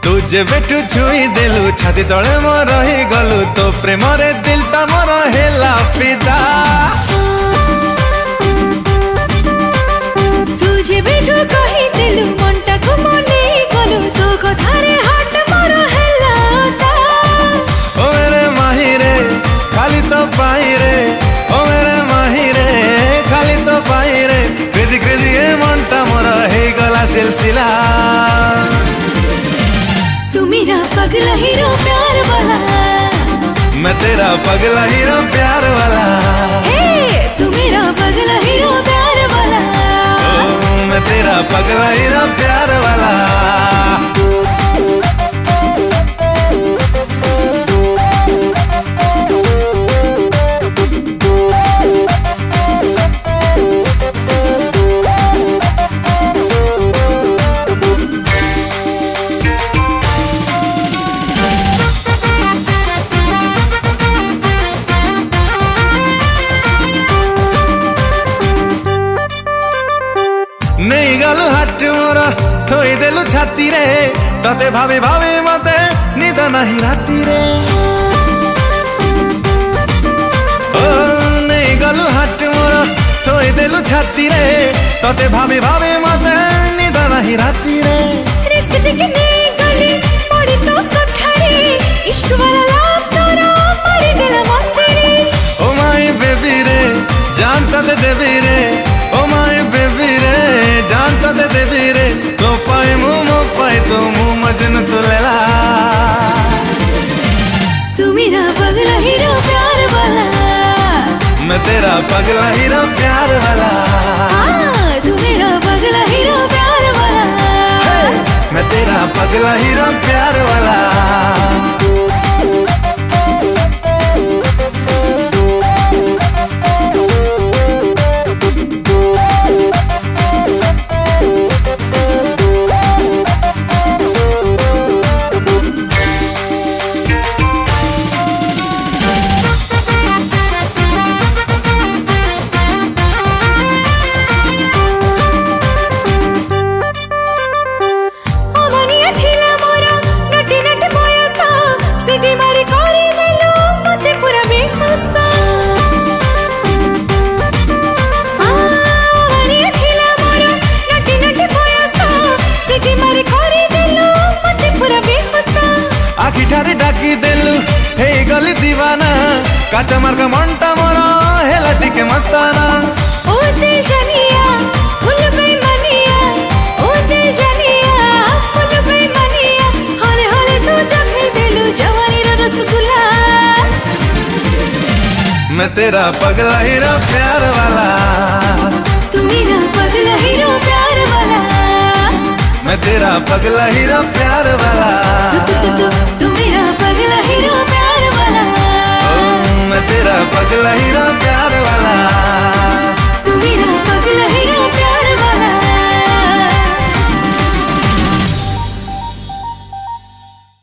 तू जेबेठू छुई देलु छाती तले मोर रही गलु तो प्रेम रे दिल टा मोर हेला फिदा। तू जेबेठू कही देलु मनटा को मने गलु तो कथा रे हाट मोर हेला ता। ओ मेरे माही रे खाली तो पाई रे, ओ मेरे माही रे खाली तो पाई रे, क्रेजी क्रेजी ए मनटा मोर हे गला सिलसिला। तू मेरा पगला हीरो प्यार वाला, मैं तेरा पगला हीरो प्यार वाला। हे तू मेरा पगला हीरो प्यार वाला, ओ मैं तेरा पगला हीरो प्यार वाला। नहीं गलु हाट मोर थोई देलु छाती रे, तते भावे भावे मते निद नहीं राती रे। ओ नहीं गलु हाट मोर थोई देलु छाती रे, तते भावे भावे मते निद नहीं राती रे। रिस्क टिके नहीं गली पड़ी तो कठारे, इश्क वाला लाभ तोरा मारी देला मते रे। ओ माय बेबी रे जानता दे देवी रे, ओ माय बेबी रे जानता दे देवी रे, तो पाए मुँह मो पाए तो मुँह मजनू तो लेला। तू मेरा पगला हीरो प्यार वाला, मैं तेरा पगला हीरो प्यार वाला। हाँ तू मेरा पगला हीरो प्यार वाला, मैं तेरा पगला हीरो प्यार वाला। आखिठारे डाकी देलु हे गली दीवाना, काचा मार्का मनटा मोर हेला टिके मस्ताना। ओ दिल जानिया फुल बेमनिया, ओ दिल जानिया फुल बेमनिया, हले हले तू जखे देलु जवानी रो रसगुल्ला। मैं तेरा पगला हीरो प्यार वाला, तू मेरा पगला हीरो प्यार वाला, मैं तेरा पगला हीरो प्यार वाला। तू मेरा पगला हीरो प्यार वाला, मैं तेरा पगला हीरो प्यार वाला।